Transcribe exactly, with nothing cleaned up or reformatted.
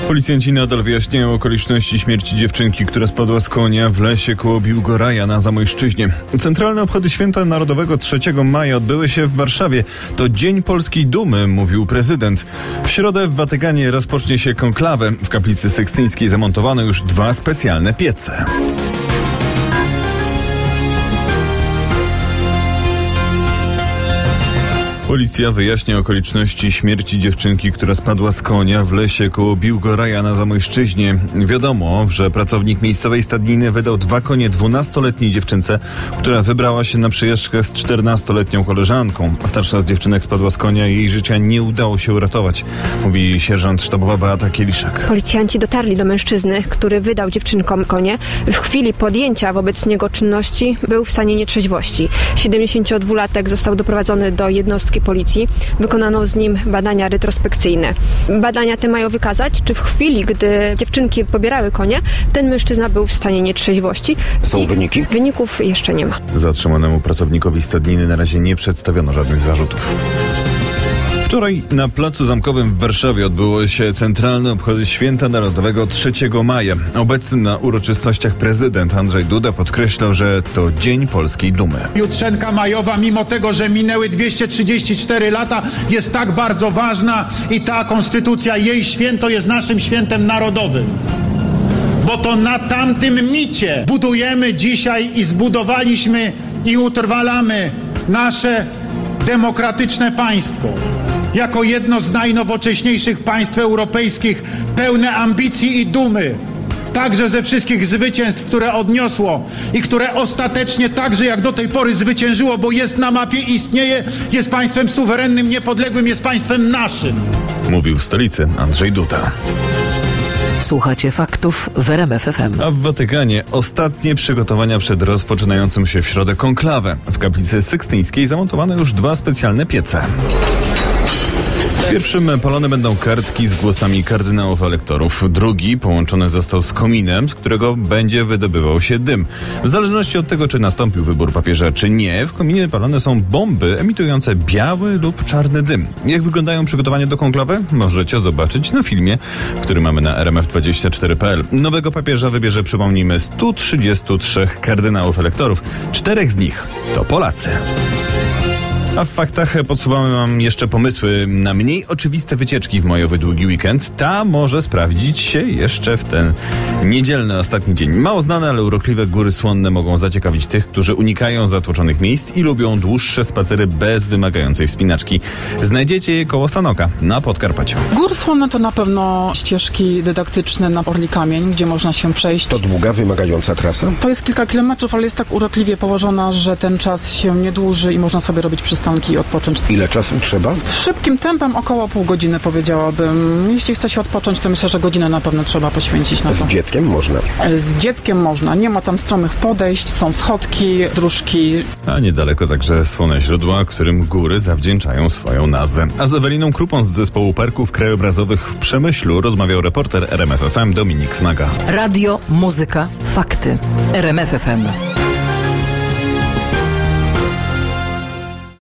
Policjanci nadal wyjaśniają okoliczności śmierci dziewczynki, która spadła z konia w lesie koło Biłgoraja na Zamojszczyźnie. Centralne obchody Święta Narodowego trzeciego maja odbyły się w Warszawie. To Dzień Polskiej Dumy, mówił prezydent. W środę w Watykanie rozpocznie się konklawę. W kaplicy Sykstyńskiej zamontowano już dwa specjalne piece. Policja wyjaśnia okoliczności śmierci dziewczynki, która spadła z konia w lesie koło Biłgoraja na Zamojszczyźnie. Wiadomo, że pracownik miejscowej stadniny wydał dwa konie dwunastoletniej dziewczynce, która wybrała się na przejażdżkę z czternastoletnią koleżanką. Starsza z dziewczynek spadła z konia i jej życia nie udało się uratować, mówi sierżant sztabowa Beata Kieliszak. Policjanci dotarli do mężczyzny, który wydał dziewczynkom konie. W chwili podjęcia wobec niego czynności był w stanie nietrzeźwości. siedemdziesięciodwulatek został doprowadzony do jednostki policji. Wykonano z nim badania retrospekcyjne. Badania te mają wykazać, czy w chwili, gdy dziewczynki pobierały konie, ten mężczyzna był w stanie nietrzeźwości. Są wyniki? Wyników jeszcze nie ma. Zatrzymanemu pracownikowi stadniny na razie nie przedstawiono żadnych zarzutów. Wczoraj na Placu Zamkowym w Warszawie odbyło się centralne obchody Święta Narodowego trzeciego maja. Obecny na uroczystościach prezydent Andrzej Duda podkreślał, że to Dzień Polskiej Dumy. Jutrzenka majowa, mimo tego, że minęły dwieście trzydzieści cztery lata, jest tak bardzo ważna i ta konstytucja, jej święto jest naszym świętem narodowym. Bo to na tamtym micie budujemy dzisiaj i zbudowaliśmy i utrwalamy nasze demokratyczne państwo. Jako jedno z najnowocześniejszych państw europejskich, pełne ambicji i dumy, także ze wszystkich zwycięstw, które odniosło i które ostatecznie także jak do tej pory zwyciężyło, bo jest na mapie, istnieje, jest państwem suwerennym, niepodległym, jest państwem naszym. Mówił w stolicy Andrzej Duda. Słuchacie faktów w R M F F M. A w Watykanie ostatnie przygotowania przed rozpoczynającym się w środę konklawę. W kaplicy Sykstyńskiej zamontowano już dwa specjalne piece. Pierwszym palone będą kartki z głosami kardynałów elektorów. Drugi połączony został z kominem, z którego będzie wydobywał się dym. W zależności od tego, czy nastąpił wybór papieża, czy nie, w kominie palone są bomby emitujące biały lub czarny dym. Jak wyglądają przygotowania do konklawy? Możecie zobaczyć na filmie, który mamy na R M F dwadzieścia cztery kropka p l. Nowego papieża wybierze, przypomnijmy, stu trzydziestu trzech kardynałów elektorów. Czterech z nich to Polacy. A w faktach podsuwamy wam jeszcze pomysły na mniej oczywiste wycieczki w majowy długi weekend. Ta może sprawdzić się jeszcze w ten niedzielny ostatni dzień. Mało znane, ale urokliwe góry słonne mogą zaciekawić tych, którzy unikają zatłoczonych miejsc i lubią dłuższe spacery bez wymagającej wspinaczki. Znajdziecie je koło Sanoka na Podkarpaciu. Góry słonne to na pewno ścieżki dydaktyczne na Orli Kamień, gdzie można się przejść. To długa, wymagająca trasa? To jest kilka kilometrów, ale jest tak urokliwie położona, że ten czas się nie dłuży i można sobie robić przystanki i odpocząć. Ile czasu trzeba? Szybkim tempem około pół godziny, powiedziałabym. Jeśli chce się odpocząć, to myślę, że godzinę na pewno trzeba poświęcić na to. Z dzieckiem można? Z dzieckiem można. Nie ma tam stromych podejść, są schodki, dróżki. A niedaleko także słone źródła, którym góry zawdzięczają swoją nazwę. A z Eweliną Krupą z zespołu parków krajobrazowych w Przemyślu rozmawiał reporter R M F F M Dominik Smaga. Radio, muzyka, fakty. R M F F M.